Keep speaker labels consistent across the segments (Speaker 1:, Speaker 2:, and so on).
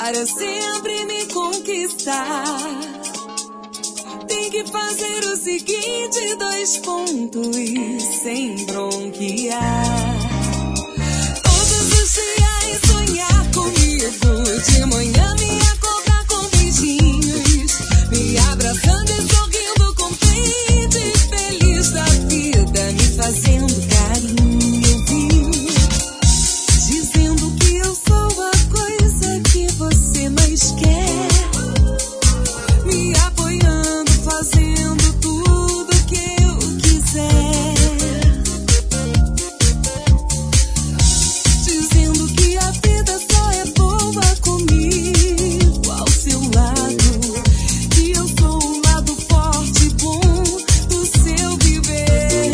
Speaker 1: para sempre me conquistar. Tem que fazer o seguinte, 2 pontos sem bronquear. Todos os dias sonhar comigo, de manhã me acordar com beijinhos, me abraçando e sorrindo contente, feliz da vida, me fazendo carinho, viu? Dizendo que eu sou a coisa que você mais quer, me apoiando, fazendo tudo que eu quiser. Dizendo que a vida só é boa comigo ao seu lado, que eu sou o lado forte e bom do seu viver.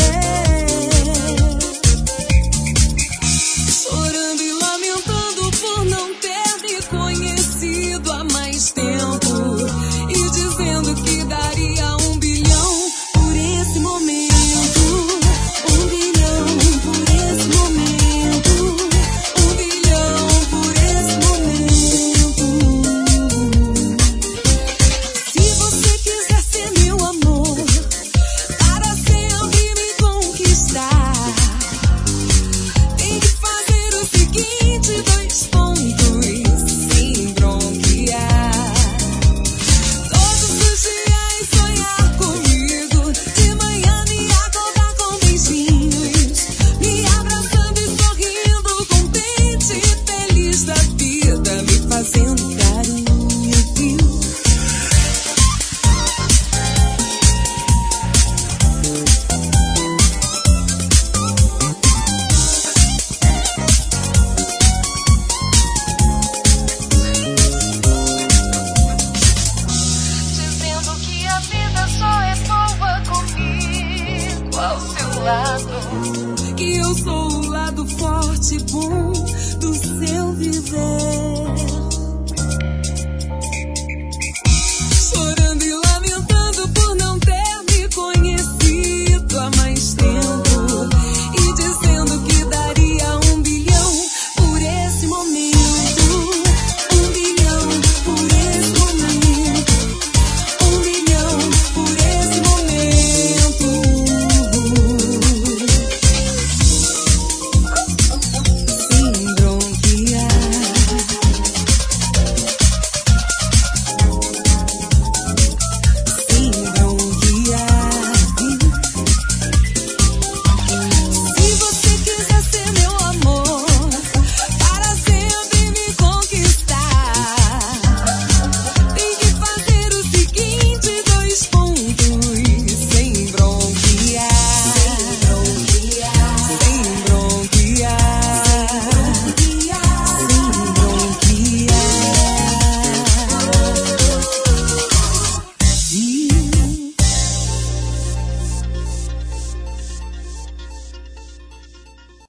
Speaker 1: Chorando e lamentando por não ter me conhecido há mais tempo, e dizendo que daria 1 bilhão por esse momento. 1 bilhão por esse momento. 1 bilhão por esse momento. Se você quiser ser meu amor, para sempre me conquistar, tem que fazer o seguinte, 2 pontos sem bronquear. Todos os dias sonhar comigo, de manhã me acordar com beijinhos, me abraçando e sorrindo contente, feliz da vida, me fazendo carinho, viu? Dizendo que a vida só é boa comigo ao seu lado, que eu sou o lado forte e bom do seu viver.